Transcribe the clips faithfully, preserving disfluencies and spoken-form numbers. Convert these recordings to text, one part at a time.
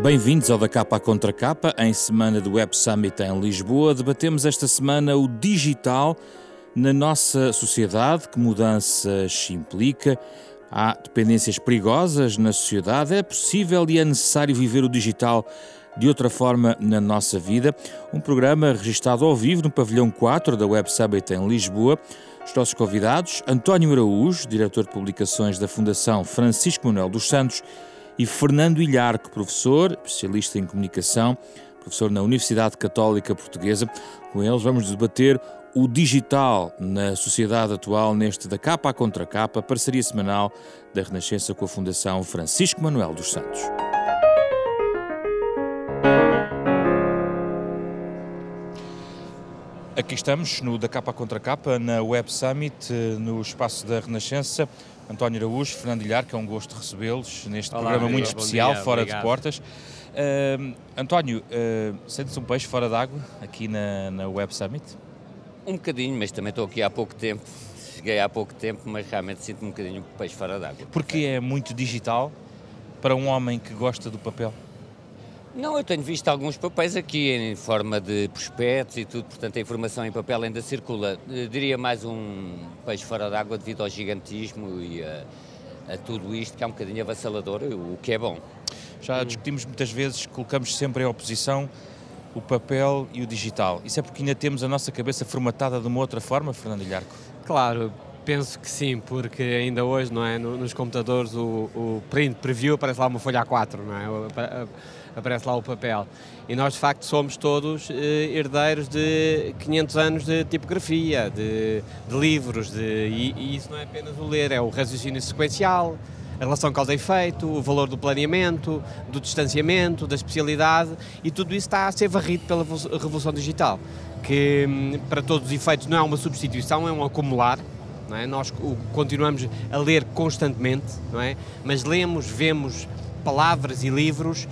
Bem-vindos ao Da Capa à Contra Capa. Em semana do Web Summit em Lisboa, debatemos esta semana o digital na nossa sociedade, que mudanças implica. Há dependências perigosas na sociedade. É possível e é necessário viver o digital de outra forma na nossa vida. Um programa registado ao vivo no pavilhão quatro da Web Summit em Lisboa. Os nossos convidados, António Araújo, diretor de publicações da Fundação Francisco Manuel dos Santos, e Fernando Ilharco, professor, especialista em comunicação, professor na Universidade Católica Portuguesa. Com eles vamos debater o digital na sociedade atual neste Da Capa à Contra Capa, parceria semanal da Renascença com a Fundação Francisco Manuel dos Santos. Aqui estamos no Da Capa à Contra Capa, na Web Summit, no espaço da Renascença. António Araújo, Fernando Ilharco, é um gosto recebê-los neste Olá, programa muito dia, especial, dia, fora obrigado. de portas. Uh, António, uh, sente-se um peixe fora d'água aqui na, na Web Summit? Um bocadinho, mas também estou aqui há pouco tempo. Cheguei há pouco tempo, mas realmente sinto-me um bocadinho peixe fora d'água. Porque é muito digital para um homem que gosta do papel? Não, eu tenho visto alguns papéis aqui em forma de prospectos e tudo, portanto a informação em papel ainda circula. Eu diria mais um peixe fora d'água devido ao gigantismo e a, a tudo isto que é um bocadinho avassalador, o que é bom. Já discutimos muitas vezes, colocamos sempre em oposição o papel e o digital. Isso é porque ainda temos a nossa cabeça formatada de uma outra forma, Fernando Ilharco? Claro, penso que sim, porque ainda hoje, não é, nos computadores o, o print preview aparece lá uma folha A quatro, não é? Aparece lá o papel. E nós, de facto, somos todos eh, herdeiros de quinhentos anos de tipografia, de, de livros, de, e, e isso não é apenas o ler, é o raciocínio sequencial, a relação causa e efeito, o valor do planeamento, do distanciamento, da especialidade, e tudo isso está a ser varrido pela revolução digital, que para todos os efeitos não é uma substituição, é um acumular. Não é? Nós continuamos a ler constantemente, não é? Mas lemos, vemos palavras e livros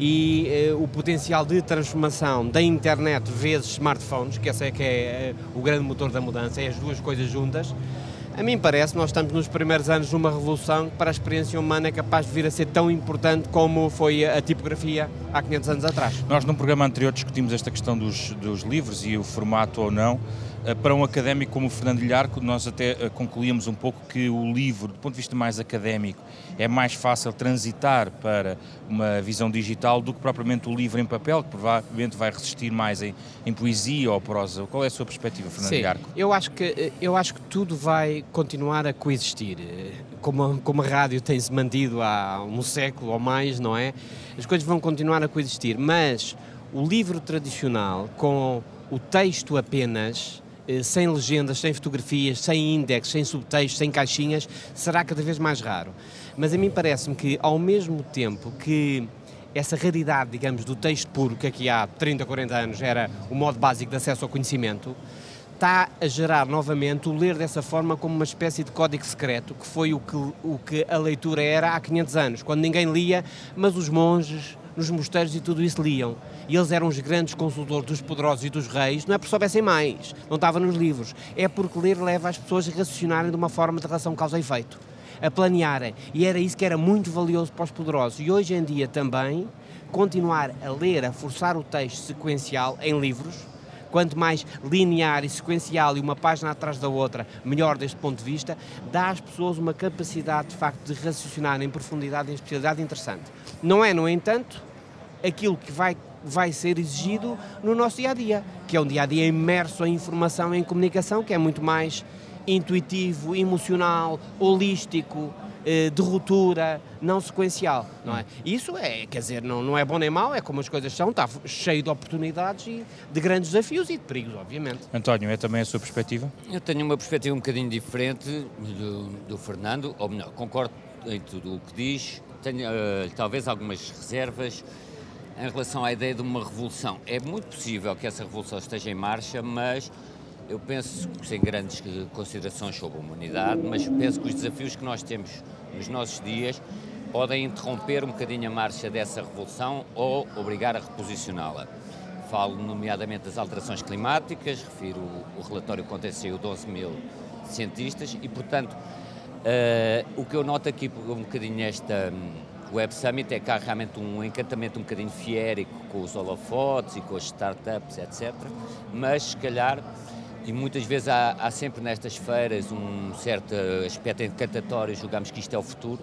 e eh, o potencial de transformação da internet vezes smartphones, que esse é que é eh, o grande motor da mudança, é as duas coisas juntas. A mim parece que nós estamos nos primeiros anos de uma revolução que para a experiência humana é capaz de vir a ser tão importante como foi a tipografia há quinhentos anos atrás. Nós num programa anterior discutimos esta questão dos, dos livros e o formato ou não. Para um académico como o Fernando Ilharco, nós até concluímos um pouco que o livro, do ponto de vista mais académico, é mais fácil transitar para uma visão digital do que propriamente o livro em papel, que provavelmente vai resistir mais em, em poesia ou prosa. Qual é a sua perspectiva, Fernando Sim, Ilharco? eu acho que eu acho que tudo vai continuar a coexistir. Como a, como a rádio tem-se mantido há um século ou mais, não é? As coisas vão continuar a coexistir, mas o livro tradicional, com o texto apenas, sem legendas, sem fotografias, sem index, sem subtextos, sem caixinhas, será cada vez mais raro. Mas a mim parece-me que, ao mesmo tempo que essa raridade, digamos, do texto puro, que aqui há trinta, quarenta anos era o modo básico de acesso ao conhecimento, está a gerar novamente o ler dessa forma como uma espécie de código secreto, que foi o que, o que a leitura era há quinhentos anos, quando ninguém lia, mas os monges nos mosteiros e tudo isso liam. E eles eram os grandes consultores dos poderosos e dos reis, não é porque soubessem mais, não estava nos livros, é porque ler leva as pessoas a raciocinarem de uma forma de relação causa e efeito, a planearem, e era isso que era muito valioso para os poderosos. E hoje em dia também, continuar a ler, a forçar o texto sequencial em livros, quanto mais linear e sequencial e uma página atrás da outra, melhor deste ponto de vista, dá às pessoas uma capacidade, de facto, de raciocinar em profundidade e em especialidade interessante. Não é, no entanto, aquilo que vai, vai ser exigido no nosso dia-a-dia, que é um dia-a-dia imerso em informação e em comunicação, que é muito mais intuitivo, emocional, holístico, de ruptura, não sequencial, não é? Isso é, quer dizer, não, não é bom nem mau, é como as coisas são, está cheio de oportunidades e de grandes desafios e de perigos, obviamente. António, é também a sua perspectiva? Eu tenho uma perspectiva um bocadinho diferente do, do Fernando, ou melhor, concordo em tudo o que diz, tenho uh, talvez algumas reservas em relação à ideia de uma revolução. É muito possível que essa revolução esteja em marcha, mas eu penso, sem grandes considerações sobre a humanidade, mas penso que os desafios que nós temos nos nossos dias podem interromper um bocadinho a marcha dessa revolução ou obrigar a reposicioná-la. Falo nomeadamente das alterações climáticas, refiro o, o relatório que ontem saiu de onze mil cientistas e, portanto, uh, o que eu noto aqui um bocadinho esta, O Web Summit é cá realmente um encantamento um bocadinho fiérico com os holofotes e com as startups, etcétera. Mas, se calhar, e muitas vezes há, há sempre nestas feiras um certo aspecto encantatório, julgamos que isto é o futuro.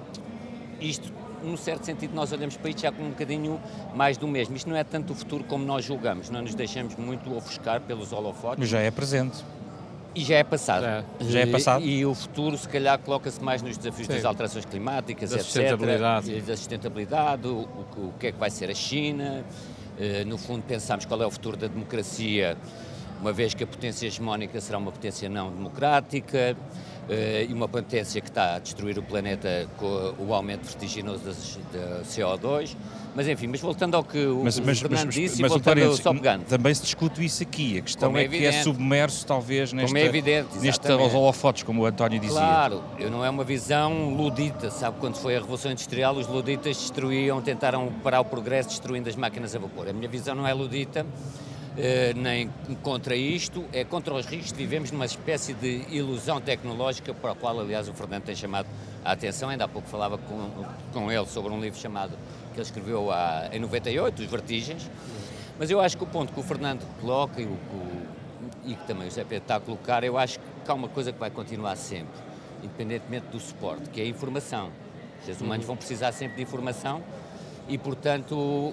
Isto, num certo sentido, nós olhamos para isto já com um bocadinho mais do mesmo. Isto não é tanto o futuro como nós julgamos, não nos deixamos muito ofuscar pelos holofotes. Mas já é presente. E já é passado. Já, já é passado. E, e o futuro, se calhar, coloca-se mais nos desafios Sim. das alterações climáticas, da etcétera. Sustentabilidade. Da sustentabilidade, o, o, o que é que vai ser a China. Uh, no fundo, pensamos qual é o futuro da democracia, uma vez que a potência hegemónica será uma potência não democrática uh, e uma potência que está a destruir o planeta com o aumento vertiginoso da C O dois. Mas enfim, mas voltando ao que o, mas, o mas, Fernando mas, disse mas, e voltando mas, só pegando. Também se discute isso aqui, a questão é, é que é submerso talvez neste, é evidente, neste holofotes, como o António dizia. Claro, eu não é uma visão ludita, sabe, quando foi a Revolução Industrial os luditas destruíam, tentaram parar o progresso destruindo as máquinas a vapor. A minha visão não é ludita, eh, nem contra isto, é contra os riscos. Vivemos numa espécie de ilusão tecnológica para a qual, aliás, o Fernando tem chamado a atenção. Ainda há pouco falava com, com ele sobre um livro chamado, que ele escreveu há, em noventa e oito, Os Vertigens. Mas eu acho que o ponto que o Fernando coloca e, o, o, e que também o José Pedro está a colocar, eu acho que há uma coisa que vai continuar sempre, independentemente do suporte, que é a informação. Os seres humanos vão precisar sempre de informação e, portanto,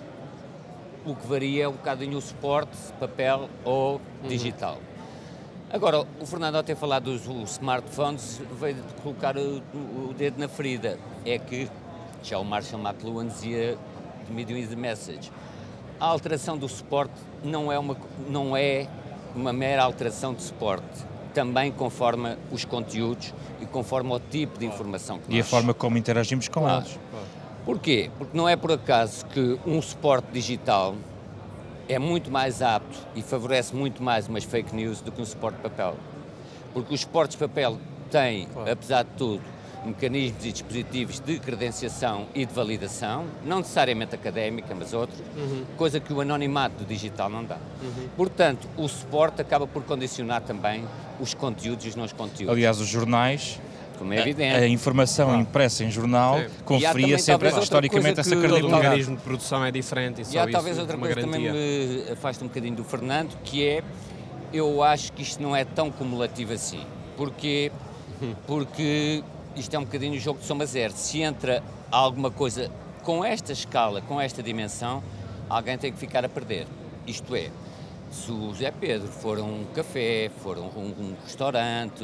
o que varia é um bocadinho o suporte, papel ou digital. Agora, o Fernando, ao ter falado dos smartphones, veio de colocar o, o dedo na ferida. É que, já o Marshall McLuhan dizia, the medium is the message. A alteração do suporte não é uma, não é uma mera alteração de suporte, também conforme os conteúdos e conforme o tipo de informação que nós... E a forma como interagimos com claro. eles. Porquê? Porque não é por acaso que um suporte digital é muito mais apto e favorece muito mais umas fake news do que um suporte de papel. Porque os suportes de papel têm, claro. apesar de tudo, mecanismos e dispositivos de credenciação e de validação, não necessariamente académica, mas outros, uhum. coisa que o anonimato do digital não dá. Uhum. Portanto, o suporte acaba por condicionar também os conteúdos e os não conteúdos. Aliás, os jornais, como é evidente. A, a informação ah. impressa em jornal Sim. conferia sempre historicamente essa credibilidade. O mecanismo de produção é diferente e só E há isso talvez outra coisa que também me afasta um bocadinho do Fernando, que é, eu acho que isto não é tão cumulativo assim. Porquê? Uhum. Porque isto é um bocadinho o jogo de soma zero. Se entra alguma coisa com esta escala, com esta dimensão, alguém tem que ficar a perder. Isto é, se o José Pedro for a um café, for a um, um restaurante,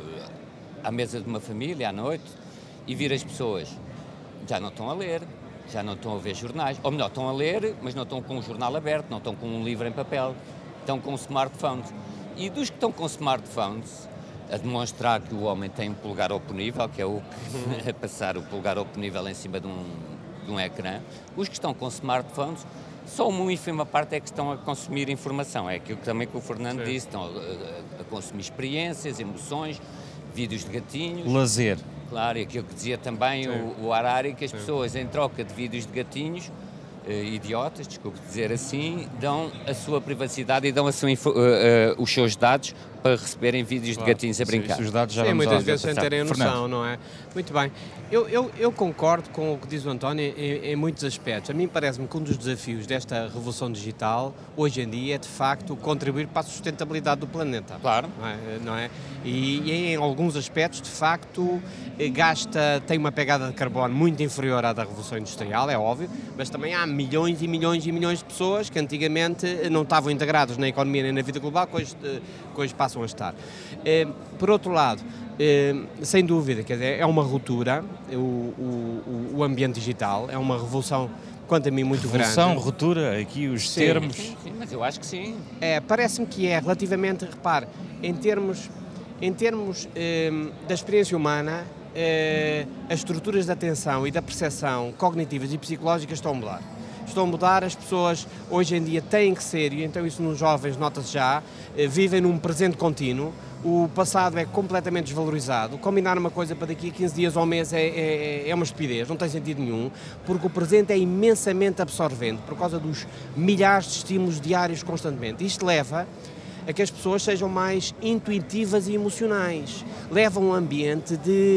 à mesa de uma família à noite, e vir as pessoas, já não estão a ler, já não estão a ver jornais, ou melhor, estão a ler, mas não estão com um jornal aberto, não estão com um livro em papel, estão com smartphones. E dos que estão com smartphones, a demonstrar que o homem tem um polegar oponível, que é o que, a passar o polegar oponível em cima de um, de um ecrã, os que estão com smartphones, só uma ínfima parte é que estão a consumir informação, é aquilo que também que o Fernando Sim. disse, estão a, a consumir experiências, emoções, vídeos de gatinhos. Lazer. Claro, e aquilo que dizia também o, o Harari, que as Sim. pessoas em troca de vídeos de gatinhos, uh, idiotas, desculpe dizer assim, dão a sua privacidade e dão a sua info, uh, uh, os seus dados para receberem vídeos claro. de gatinhos a brincar. Sim, os dados já Sim, muitas a vezes sem terem a noção, Fernando. não é? Muito bem. Eu, eu, eu concordo com o que diz o António em, em muitos aspectos. A mim parece-me que um dos desafios desta revolução digital, hoje em dia, é de facto contribuir para a sustentabilidade do planeta. Claro. Não é? Não é? E, e em alguns aspectos, de facto, gasta, tem uma pegada de carbono muito inferior à da revolução industrial, é óbvio, mas também há milhões e milhões e milhões de pessoas que antigamente não estavam integrados na economia nem na vida global, que hoje, que hoje passam a estar. Por outro lado, sem dúvida, quer dizer, é uma ruptura, o, o, o ambiente digital, é uma revolução, quanto a mim, muito revolução, grande. Revolução, ruptura, aqui os sim, termos... Sim, sim, mas eu acho que sim. É, parece-me que é relativamente, repare, em termos, em termos eh, da experiência humana, eh, as estruturas de atenção e da percepção cognitivas e psicológicas estão a mudar. Estão a mudar, as pessoas hoje em dia têm que ser, e então isso nos jovens nota-se já, eh, vivem num presente contínuo, o passado é completamente desvalorizado, combinar uma coisa para daqui a quinze dias ou um mês é, é, é uma estupidez, não tem sentido nenhum, porque o presente é imensamente absorvente, por causa dos milhares de estímulos diários constantemente. Isto leva a que as pessoas sejam mais intuitivas e emocionais, leva a um ambiente de,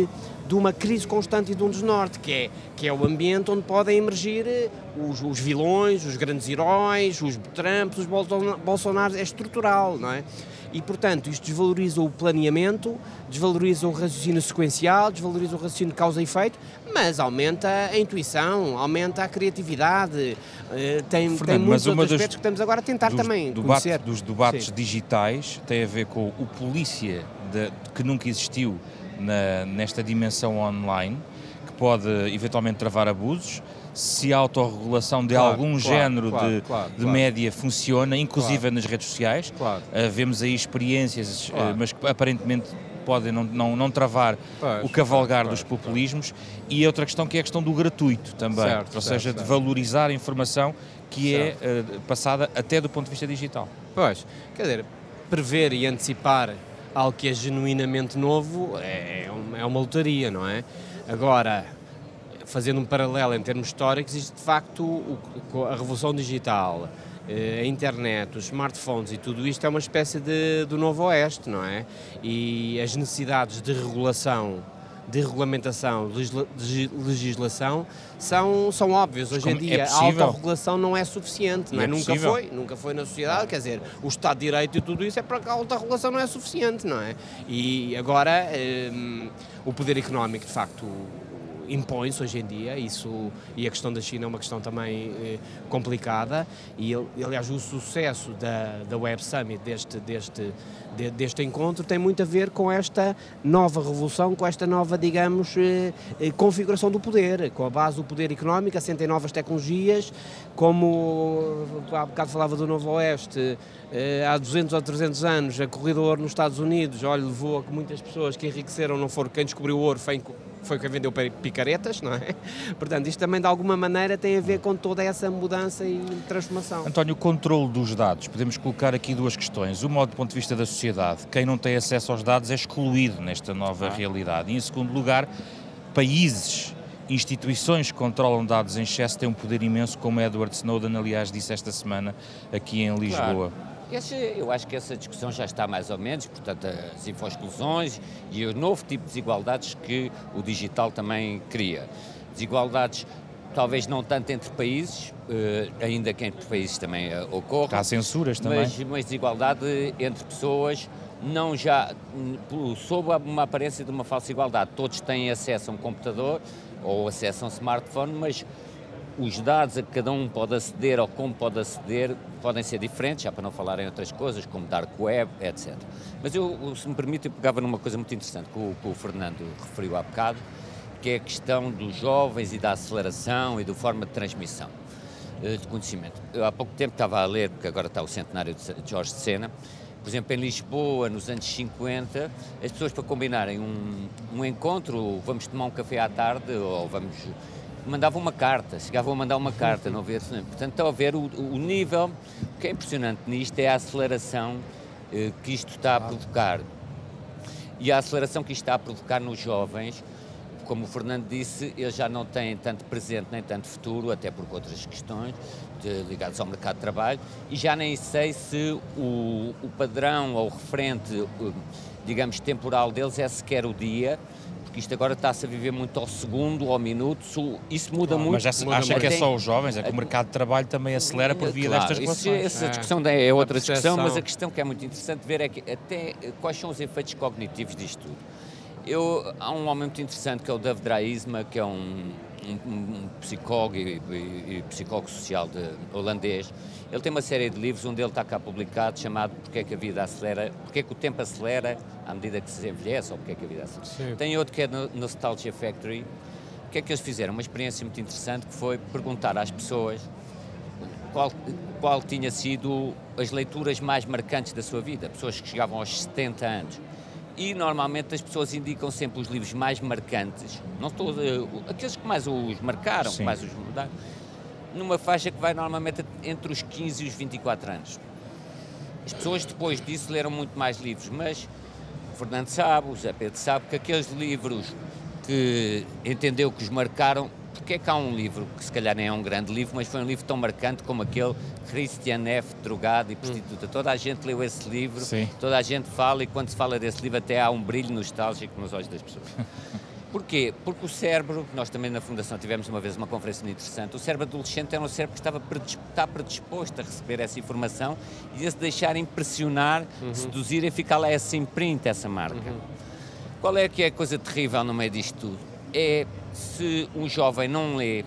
de uma crise constante e de um desnorte, que é, que é o ambiente onde podem emergir os, os vilões, os grandes heróis, os Trumps, os Bolsonaros, é estrutural, não é? E, portanto, isto desvaloriza o planeamento, desvaloriza o raciocínio sequencial, desvaloriza o raciocínio de causa e efeito, mas aumenta a intuição, aumenta a criatividade, tem, tem muitos outros aspectos dos, que estamos agora a tentar dos, também do conhecer. Bate, dos debates Sim. digitais tem a ver com o polícia de, que nunca existiu na, nesta dimensão online, que pode eventualmente travar abusos, se a autorregulação de claro, algum claro, género claro, de, claro, de claro. média funciona, inclusive Claro. nas redes sociais. Claro. Uh, vemos aí experiências, Claro. uh, mas que aparentemente podem não, não, não travar Pois, o cavalgar pois, dos pois, populismos. E outra questão que é a questão do gratuito também, Certo, ou certo, seja, de certo. valorizar a informação que Certo. é uh, passada até do ponto de vista digital. Pois, quer dizer, prever e antecipar algo que é genuinamente novo é, é uma lotaria, não é? Agora, fazendo um paralelo em termos históricos, isto de facto, o, a revolução digital, a internet, os smartphones e tudo isto é uma espécie de, do novo oeste, não é? E as necessidades de regulação, de regulamentação, de legislação são, são óbvias. Hoje em dia é a autorregulação não é suficiente, não é? É Nunca possível. foi, nunca foi na sociedade, quer dizer, o Estado de Direito e tudo isso é para que a autorregulação não é suficiente, não é? E agora hum, o poder económico de facto impõe-se hoje em dia, isso, e a questão da China é uma questão também eh, complicada, e aliás o sucesso da, da Web Summit, deste, deste, de, deste encontro, tem muito a ver com esta nova revolução, com esta nova, digamos, eh, eh, configuração do poder, com a base do poder económico, assenta em novas tecnologias, como há bocado falava do Novo Oeste, eh, há duzentos ou trezentos anos, a corrida do ouro nos Estados Unidos, olha, levou a que muitas pessoas que enriqueceram não foram quem descobriu o ouro, foi foi quem vendeu picaretas, não é? Portanto, isto também de alguma maneira tem a ver com toda essa mudança e transformação. António, o controle dos dados, podemos colocar aqui duas questões. Uma, do ponto de vista da sociedade, quem não tem acesso aos dados é excluído nesta nova ah. realidade. E, em segundo lugar, países, instituições que controlam dados em excesso têm um poder imenso, como Edward Snowden, aliás, disse esta semana aqui em Lisboa. Claro. Esse, eu acho que essa discussão já está mais ou menos, portanto, as info-exclusões e o novo tipo de desigualdades que o digital também cria. Desigualdades, talvez não tanto entre países, eh, ainda que entre países também eh, ocorre. Há censuras também. Mas, mas desigualdade entre pessoas, não já sob uma aparência de uma falsa igualdade. Todos têm acesso a um computador ou acesso a um smartphone, mas os dados a que cada um pode aceder ou como pode aceder podem ser diferentes, já para não falar em outras coisas, como dark web, etcétera. Mas eu, se me permite, eu pegava numa coisa muito interessante que o, que o Fernando referiu há bocado, que é a questão dos jovens e da aceleração e da forma de transmissão de conhecimento. Eu há pouco tempo estava a ler, porque agora está o centenário de Jorge de Sena, por exemplo, em Lisboa, nos anos cinquenta, as pessoas para combinarem um, um encontro, vamos tomar um café à tarde, ou vamos... mandavam uma carta, chegavam a mandar uma carta, não ver, portanto, estão a ver o, o nível, o que é impressionante nisto é a aceleração eh, que isto está a provocar. E a aceleração que isto está a provocar nos jovens, como o Fernando disse, eles já não têm tanto presente nem tanto futuro, até por outras questões de, ligadas ao mercado de trabalho, e já nem sei se o, o padrão ou o referente, digamos, temporal deles é sequer o dia, porque isto agora está-se a viver muito ao segundo, ao minuto, isso muda claro, muito. Mas já muda acha muito. que é só os jovens, é que o mercado de trabalho também acelera por via claro, destas isso, relações. essa é. discussão é outra A discussão, mas a percepção. questão que é muito interessante ver é que até quais são os efeitos cognitivos disto tudo. Eu, há um homem muito interessante que é o David Draaisma, que é um, um, um psicólogo e, e, e psicólogo social de, holandês. Ele tem uma série de livros, um deles está cá publicado, chamado Porque é que a vida acelera, porque é que o tempo acelera à medida que se envelhece, ou porque é que a vida acelera. Sim. Tem outro que é no Nostalgia Factory. O que é que eles fizeram? Uma experiência muito interessante que foi perguntar às pessoas qual, qual tinha sido as leituras mais marcantes da sua vida, pessoas que chegavam aos setenta anos. E normalmente as pessoas indicam sempre os livros mais marcantes, não estou, aqueles que mais os marcaram, Sim. que mais os mudaram, numa faixa que vai normalmente entre os quinze e os vinte e quatro anos. As pessoas depois disso leram muito mais livros, mas o Fernando sabe, o Zé Pedro sabe que aqueles livros que entendeu que os marcaram, porque é que há um livro que se calhar nem é um grande livro, mas foi um livro tão marcante como aquele Christian F. Drogado e Prostituta. Hum. Toda a gente leu esse livro, Sim. toda a gente fala, e quando se fala desse livro até há um brilho nostálgico nos olhos das pessoas. Porquê? Porque o cérebro, nós também na Fundação tivemos uma vez uma conferência muito interessante, o cérebro adolescente era um cérebro que estava predisposto, está predisposto a receber essa informação e a se deixar impressionar, uhum. seduzir e ficar lá essa imprint, essa marca. Uhum. Qual é que é a coisa terrível no meio disto tudo? É se um jovem não lê,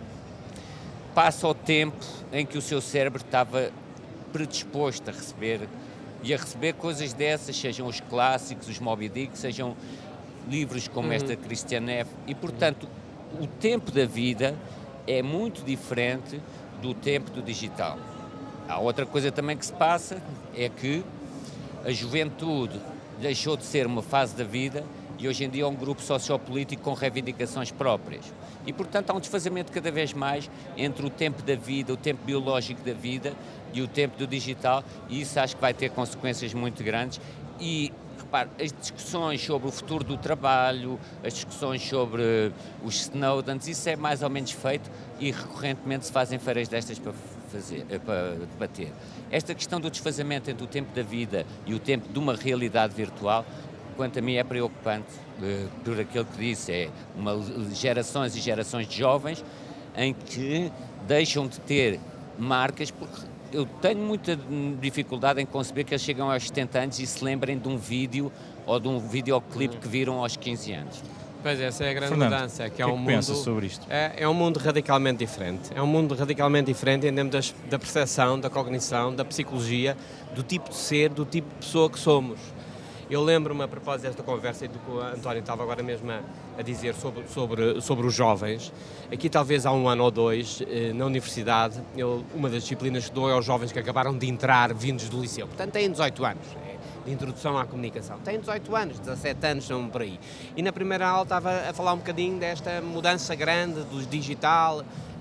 passa o tempo em que o seu cérebro estava predisposto a receber e a receber coisas dessas, sejam os clássicos, os Moby Dick, sejam livros como uhum. esta Christiane F. E, portanto, o tempo da vida é muito diferente do tempo do digital. Há outra coisa também que se passa, é que a juventude deixou de ser uma fase da vida e hoje em dia é um grupo sociopolítico com reivindicações próprias. E, portanto, há um desfazamento cada vez mais entre o tempo da vida, o tempo biológico da vida e o tempo do digital, e isso acho que vai ter consequências muito grandes. E, repare, as discussões sobre o futuro do trabalho, as discussões sobre os Snowdens, isso é mais ou menos feito e recorrentemente se fazem feiras destas para fazer, para debater. Esta questão do desfazamento entre o tempo da vida e o tempo de uma realidade virtual, quanto a mim é preocupante, por aquilo que disse, é uma, gerações e gerações de jovens em que deixam de ter marcas, porque eu tenho muita dificuldade em conceber que eles chegam aos setenta anos e se lembrem de um vídeo ou de um videoclipe que viram aos quinze anos. Pois essa é a grande Fernando, mudança, é que é que um é que mundo, pensa sobre isto? É, é um mundo radicalmente diferente, é um mundo radicalmente diferente em termos das, da percepção, da cognição, da psicologia, do tipo de ser, do tipo de pessoa que somos. Eu lembro-me, a propósito desta conversa e do que o António estava agora mesmo a, a dizer sobre, sobre, sobre os jovens, aqui talvez há um ano ou dois, eh, na universidade, eu, uma das disciplinas que dou é aos jovens que acabaram de entrar vindos do liceu, portanto têm dezoito anos, é, de introdução à comunicação, têm dezoito anos, dezassete anos, são por aí. E na primeira aula estava a falar um bocadinho desta mudança grande do digital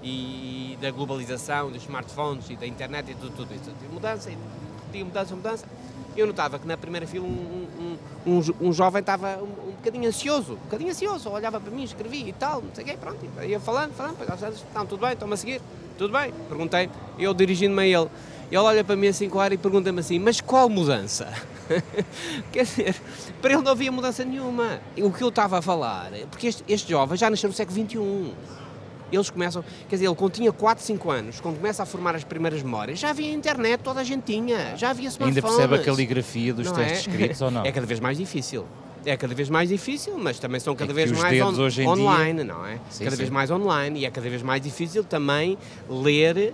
e da globalização, dos smartphones e da internet e tudo, tudo isso. Mudança, repetia mudança, mudança. Eu notava que na primeira fila um, um, um, um jovem estava um, um bocadinho ansioso, um bocadinho ansioso, olhava para mim, escrevia e tal, não sei o quê, pronto, ia falando, falando, não, tudo bem, estão-me a seguir, tudo bem, perguntei, eu dirigindo-me a ele, ele olha para mim assim com ar e pergunta-me assim, mas qual mudança? Quer dizer, para ele não havia mudança nenhuma, o que eu estava a falar, porque este, este jovem já nasceu no século vinte e um, eles começam, quer dizer, ele quando tinha quatro, cinco anos, quando começa a formar as primeiras memórias, já havia internet, toda a gente tinha, já havia smartphones. Ainda percebe a caligrafia dos não textos é? escritos ou não? É cada vez mais difícil. É cada vez mais difícil, mas também são cada é vez mais on hoje em online, dia... não é? Sim, cada sim. vez mais online e é cada vez mais difícil também ler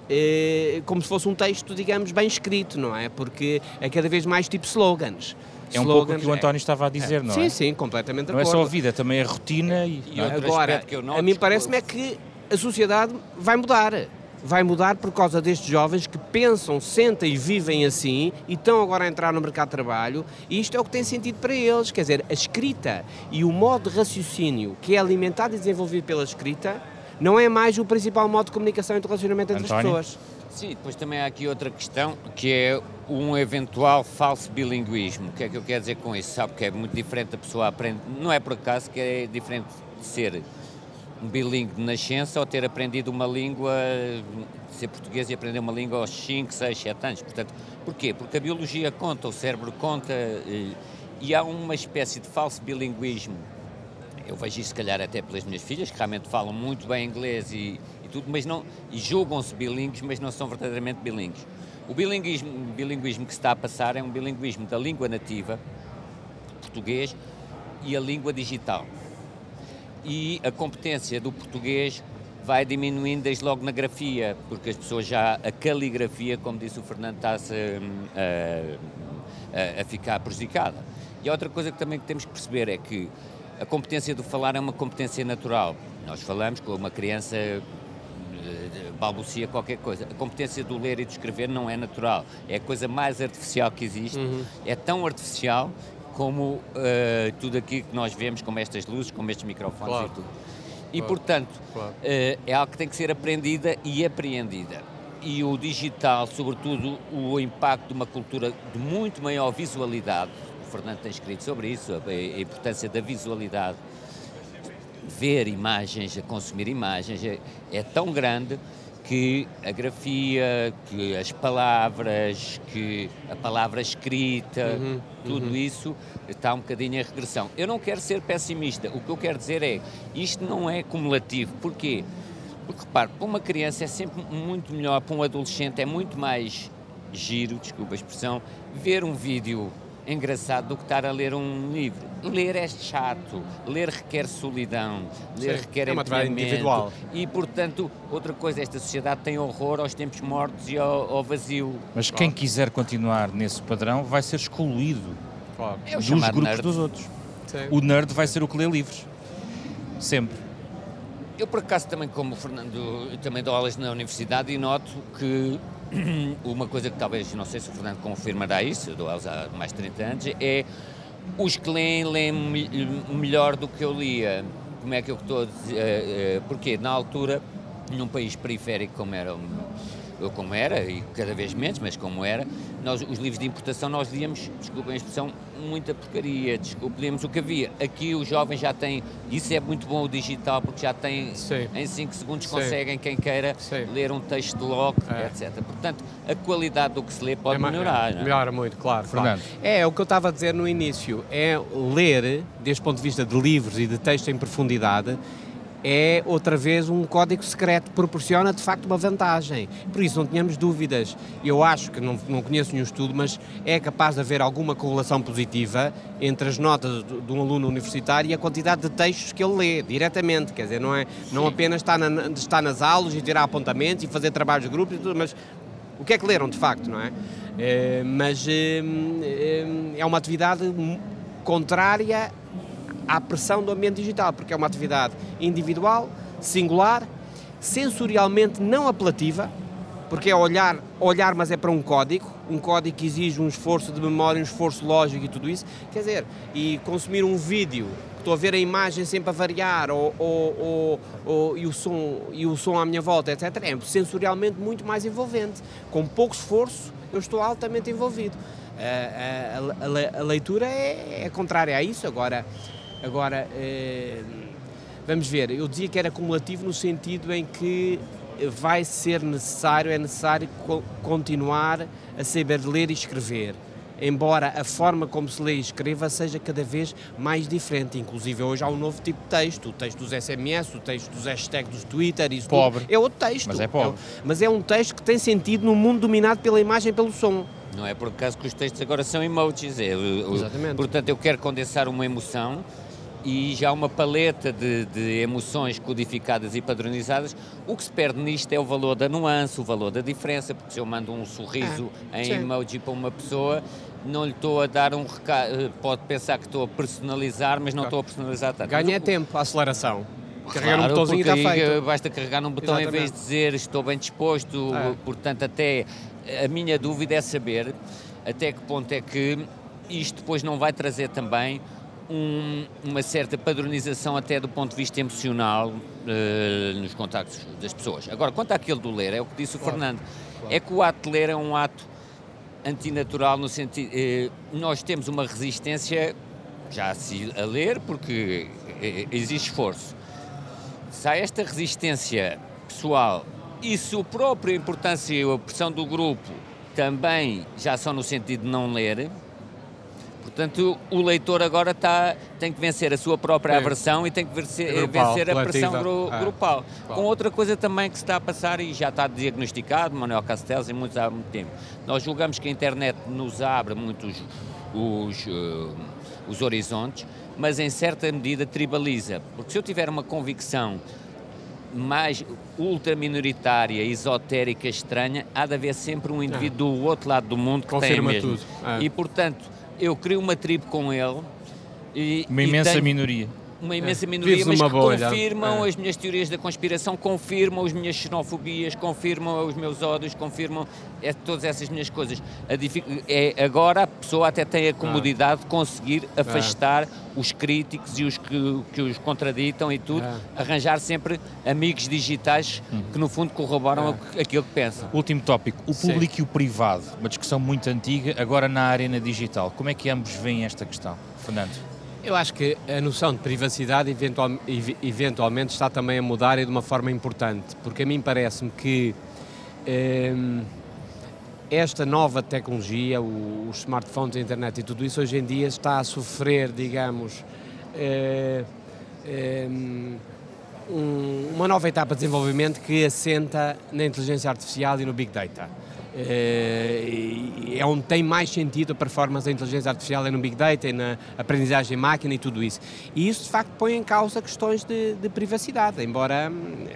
eh, como se fosse um texto, digamos, bem escrito, não é? Porque é cada vez mais tipo slogans. É um pouco o que o António estava a dizer, é. não sim, é? Sim, sim, completamente de Não acordo. é só a vida, também a rotina e... e outro Agora, aspecto que eu noto, a mim parece-me é que a sociedade vai mudar. Vai mudar por causa destes jovens que pensam, sentem e vivem assim e estão agora a entrar no mercado de trabalho e isto é o que tem sentido para eles. Quer dizer, a escrita e o modo de raciocínio que é alimentado e desenvolvido pela escrita não é mais o principal modo de comunicação e de relacionamento entre António? as pessoas. Sim, depois também há aqui outra questão, que é um eventual falso bilinguismo. O que é que eu quero dizer com isso? Sabe que é muito diferente, a pessoa aprende, não é por acaso que é diferente de ser um bilingue de nascença ou ter aprendido uma língua, ser português e aprender uma língua aos cinco, seis, sete anos. Portanto, porquê? Porque a biologia conta, o cérebro conta e, e há uma espécie de falso bilinguismo. Eu vejo isso, se calhar, até pelas minhas filhas, que realmente falam muito bem inglês e, e tudo, mas não, e julgam-se bilíngues, mas não são verdadeiramente bilíngues. O bilinguismo, o bilinguismo que se está a passar é um bilinguismo da língua nativa, português, e a língua digital. E a competência do português vai diminuindo desde logo na grafia, porque as pessoas já, a caligrafia, como disse o Fernando, está-se a, a, a ficar prejudicada. E a outra coisa que também temos que perceber é que a competência do falar é uma competência natural. Nós falamos com uma criança, balbucia qualquer coisa. A competência do ler e de escrever não é natural. É a coisa mais artificial que existe. Uhum. É tão artificial como uh, tudo aqui que nós vemos, como estas luzes, como estes microfones claro. e tudo. E, claro. portanto, claro. uh, é algo que tem que ser aprendida e apreendida. E o digital, sobretudo, o impacto de uma cultura de muito maior visualidade, o Fernando tem escrito sobre isso, a, a importância da visualidade, ver imagens, a consumir imagens, é, é tão grande que a grafia, que as palavras, que a palavra escrita, Uhum, tudo uhum. isso está um bocadinho em regressão. Eu não quero ser pessimista, o que eu quero dizer é, isto não é cumulativo. Porquê? Porque, repare, para uma criança é sempre muito melhor, para um adolescente é muito mais giro, desculpa a expressão, ver um vídeo engraçado do que estar a ler um livro. Ler é chato, ler requer solidão, ler Sim, requer é uma atividade empenhamento. individual. E, portanto, outra coisa, esta sociedade tem horror aos tempos mortos e ao, ao vazio. Mas quem quiser continuar nesse padrão vai ser excluído Claro. É o dos chamado grupos nerd. dos outros. Sim. O nerd vai ser o que lê livros. Sempre. Eu, por acaso, também como o Fernando, eu também dou aulas na universidade e noto que uma coisa que talvez, não sei se o Fernando confirmará isso, eu dou aulas há mais de trinta anos, é os que leem, leem me- melhor do que eu lia. Como é que eu estou a dizer? eh, eh, Porque na altura, num país periférico como era, eu como era, e cada vez menos, mas como era, nós, os livros de importação nós líamos, desculpem a expressão, muita porcaria, desculpe, líamos o que havia. Aqui os jovens já têm, isso é muito bom o digital, porque já têm, Sim. em cinco segundos Sim. conseguem, quem queira, Sim. ler um texto de Locke, É. etcétera. Portanto, a qualidade do que se lê pode É ma- melhorar. é, não é? melhora muito, claro, Fernando. claro. É, é o que eu estava a dizer no início, é ler, deste ponto de vista de livros e de texto em profundidade, é outra vez um código secreto, proporciona de facto uma vantagem. Por isso não tínhamos dúvidas. Eu acho que não, não conheço nenhum estudo, mas é capaz de haver alguma correlação positiva entre as notas de, de um aluno universitário e a quantidade de textos que ele lê diretamente. Quer dizer, não é não apenas estar, na, estar nas aulas e tirar apontamentos e fazer trabalhos de grupo e tudo, mas o que é que leram de facto, não é? Eh, mas eh, eh, é uma atividade mu- contrária à pressão do ambiente digital, porque é uma atividade individual, singular, sensorialmente não apelativa, porque é olhar, olhar, mas é para um código, um código que exige um esforço de memória, um esforço lógico e tudo isso, quer dizer, e consumir um vídeo, que estou a ver a imagem sempre a variar, ou, ou, ou, ou- e, o som, e o som à minha volta, etcétera, é sensorialmente muito mais envolvente. Com pouco esforço, eu estou altamente envolvido. A, a- a le- a leitura é, é contrária a isso, agora... Agora, eh, vamos ver, eu dizia que era cumulativo no sentido em que vai ser necessário, é necessário co- continuar a saber ler e escrever, embora a forma como se lê e escreva seja cada vez mais diferente. Inclusive hoje há um novo tipo de texto, o texto dos S M S, o texto dos hashtags dos Twitter, isso Pobre. tudo. É outro texto. Mas é pobre. É- mas é um texto que tem sentido num mundo dominado pela imagem e pelo som. Não é por acaso que os textos agora são emojis. É, o- o- Exatamente. Portanto, eu quero condensar uma emoção e já há uma paleta de, de emoções codificadas e padronizadas. O que se perde nisto é o valor da nuance, o valor da diferença, porque se eu mando um sorriso É, em sim. emoji para uma pessoa, não lhe estou a dar um recado, pode pensar que estou a personalizar, mas não estou a personalizar tanto. Ganha Mas é o- tempo, a aceleração. Carregar Claro, um botãozinho e porque está aí, feito. eh, basta carregar num botão em vez Exatamente. de dizer estou bem disposto, É. portanto até a minha dúvida é saber até que ponto é que isto depois não vai trazer também um- uma certa padronização até do ponto de vista emocional eh, nos contactos das pessoas. Agora, quanto àquilo do ler, é o que disse o Fernando, é que o ato de ler é um ato antinatural no sentido, eh, nós temos uma resistência já se- a ler porque eh, existe esforço. Se há esta resistência pessoal e se a própria importância e a pressão do grupo também já são no sentido de não ler, portanto o leitor agora está, tem que vencer a sua própria Sim. aversão e tem que vencer, É grupal, vencer a pressão coletiva. gru- Ah, grupal. claro. Com outra coisa também que se está a passar e já está diagnosticado, Manuel Castells e muitos há muito tempo. Nós julgamos que a internet nos abre muitos os, eh, os horizontes, mas em certa medida tribaliza, porque se eu tiver uma convicção mais ultraminoritária, esotérica, estranha, há de haver sempre um indivíduo do outro lado do mundo que Confirma tem a mesma. tudo. Ah. E, portanto, eu crio uma tribo com ele e, Uma e imensa tenho minoria. uma imensa minoria, Vives mas numa que bolha. confirmam É. as minhas teorias da conspiração, confirmam as minhas xenofobias, confirmam os meus ódios, confirmam é, todas essas minhas coisas. A dific- é, agora a pessoa até tem a comodidade de conseguir afastar os críticos e os que, que os contraditam e tudo, É. arranjar sempre amigos digitais que no fundo corroboram É. aquilo que pensam. Último tópico, o Sim. público e o privado, uma discussão muito antiga, agora na arena digital. Como é que ambos veem esta questão, Fernando? Eu acho que a noção de privacidade eventual, eventualmente está também a mudar e de uma forma importante, porque a mim parece-me que hum, esta nova tecnologia, o, os smartphones, a internet e tudo isso, hoje em dia está a sofrer, digamos, hum, hum, um, uma nova etapa de desenvolvimento que assenta na inteligência artificial e no Big Data. É onde tem mais sentido a performance da inteligência artificial, é no Big Data, é na aprendizagem máquina e tudo isso. E isso, de facto, põe em causa questões de, de privacidade, embora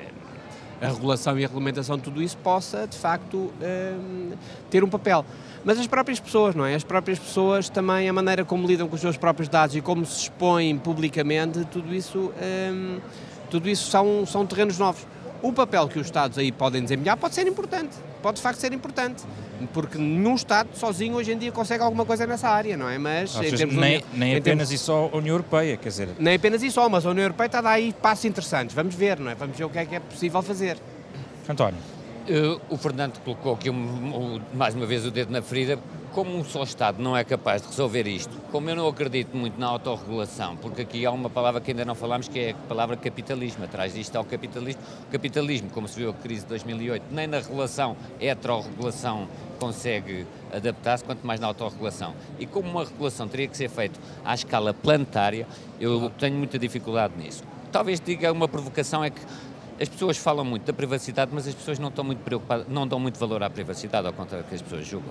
a regulação e a regulamentação de tudo isso possa, de facto, ter um papel. Mas as próprias pessoas, não é? As próprias pessoas também, a maneira como lidam com os seus próprios dados e como se expõem publicamente, tudo isso, tudo isso são, são terrenos novos. O papel que os Estados aí podem desempenhar pode ser importante, pode de facto ser importante, porque nenhum Estado sozinho hoje em dia consegue alguma coisa nessa área, não é? Mas Ou em seja, termos nem, de, nem em apenas termos, e só a União Europeia, quer dizer... Nem apenas isso, mas a União Europeia está a dar aí passos interessantes, vamos ver, não é? Vamos ver o que é que é possível fazer. António. Uh, o Fernando colocou aqui um, um, mais uma vez o dedo na ferida. Como um só Estado não é capaz de resolver isto, como eu não acredito muito na autorregulação, porque aqui há uma palavra que ainda não falámos, que é a palavra capitalismo. Atrás disto há o capitalismo. O capitalismo, como se viu a crise de dois mil e oito, nem na relação heterorregulação consegue adaptar-se, quanto mais na autorregulação. E como uma regulação teria que ser feita à escala planetária, eu tenho muita dificuldade nisso. Talvez diga uma provocação é que as pessoas falam muito da privacidade, mas as pessoas não estão muito preocupadas, não dão muito valor à privacidade, ao contrário do que as pessoas julgam.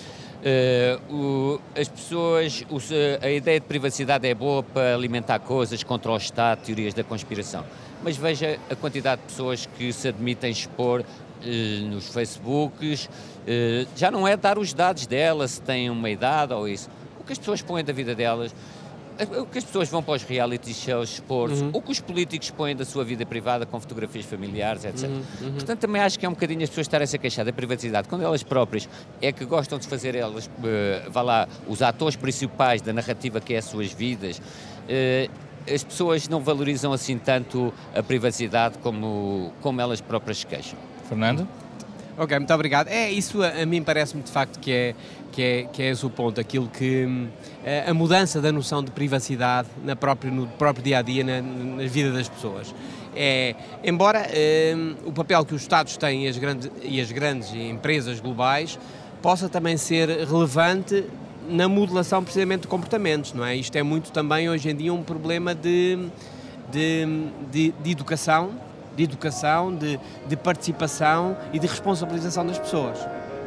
Uh, o, as pessoas, o, a ideia de privacidade é boa para alimentar coisas contra o Estado, teorias da conspiração, mas veja a quantidade de pessoas que se admitem expor uh, nos Facebooks, uh, já não é dar os dados delas, se têm uma idade ou isso, o que as pessoas põem da vida delas, o que as pessoas vão para os reality shows expor, uhum. o que os políticos põem da sua vida privada com fotografias familiares, etcétera. Uhum. Uhum. Portanto, também acho que é um bocadinho as pessoas estarem-se a queixar da privacidade, quando elas próprias é que gostam de fazer elas, uh, vá lá, os atores principais da narrativa que é as suas vidas, uh, as pessoas não valorizam assim tanto a privacidade como, como elas próprias se queixam. Fernando? Ok, muito obrigado. É, isso a, a mim parece-me de facto que é, que, é, que é esse o ponto, aquilo que a mudança da noção de privacidade na própria, no próprio dia-a-dia, na, na vida das pessoas. É, embora um, o papel que os Estados têm e as, grandes, e as grandes empresas globais possa também ser relevante na modelação precisamente de comportamentos, não é? Isto é muito também hoje em dia um problema de, de, de, de educação, de educação, de, de participação e de responsabilização das pessoas.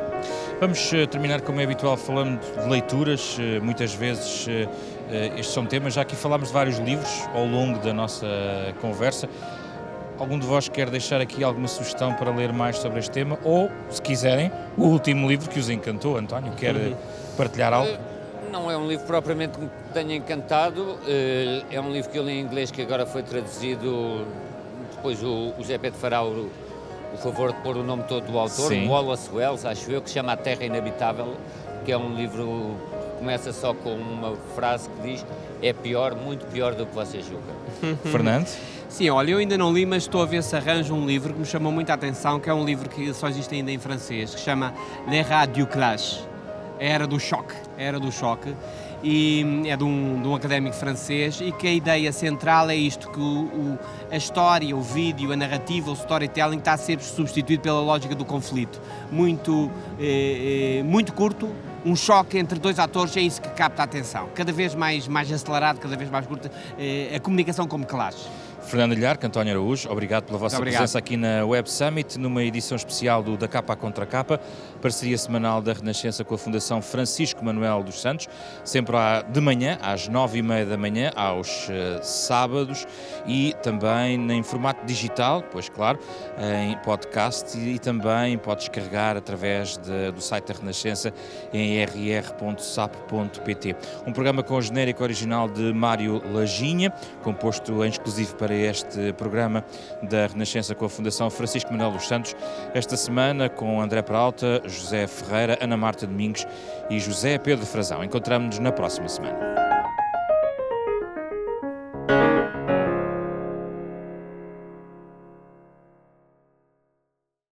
Vamos uh, terminar, como é habitual, falando de leituras. Uh, muitas vezes uh, uh, estes são temas, já aqui falámos de vários livros ao longo da nossa conversa. Algum de vós quer deixar aqui alguma sugestão para ler mais sobre este tema? Ou, se quiserem, o último livro que os encantou. António, quer uhum. partilhar algo? Não é um livro propriamente que me tenha encantado. Uh, é um livro que eu li em inglês que agora foi traduzido. Depois o, o Zé Pedro fará o, o favor de pôr o nome todo do autor, Sim. Wallace Wells, acho eu, que se chama A Terra Inabitável, que é um livro que começa só com uma frase que diz: é pior, muito pior do que você julga. Fernando? Sim, olha, eu ainda não li, mas estou a ver se arranjo um livro que me chamou muita atenção, que é um livro que só existe ainda em francês, que se chama L'Era du Clash, a Era do Choque, a Era do Choque. E é de um, de um académico francês, e que a ideia central é isto, que o, o, a história, o vídeo, a narrativa, o storytelling está a ser substituído pela lógica do conflito. Muito, eh, muito curto, um choque entre dois atores, é isso que capta a atenção. Cada vez mais, mais acelerado, cada vez mais curto, eh, a comunicação como clash. Fernando Ilharca, António Araújo, obrigado pela vossa obrigado. presença aqui na Web Summit, numa edição especial do Da Capa à Contra Capa, parceria semanal da Renascença com a Fundação Francisco Manuel dos Santos, sempre de manhã, às nove e meia da manhã, aos uh, sábados, e também em formato digital, pois claro, em podcast, e, e também pode descarregar através de, do site da Renascença em r r ponto sap ponto p t. Um programa com o genérico original de Mário Laginha, composto em exclusivo para este programa da Renascença com a Fundação Francisco Manuel dos Santos, esta semana com André Peralta, José Ferreira, Ana Marta Domingos e José Pedro Frazão. Encontramos-nos na próxima semana.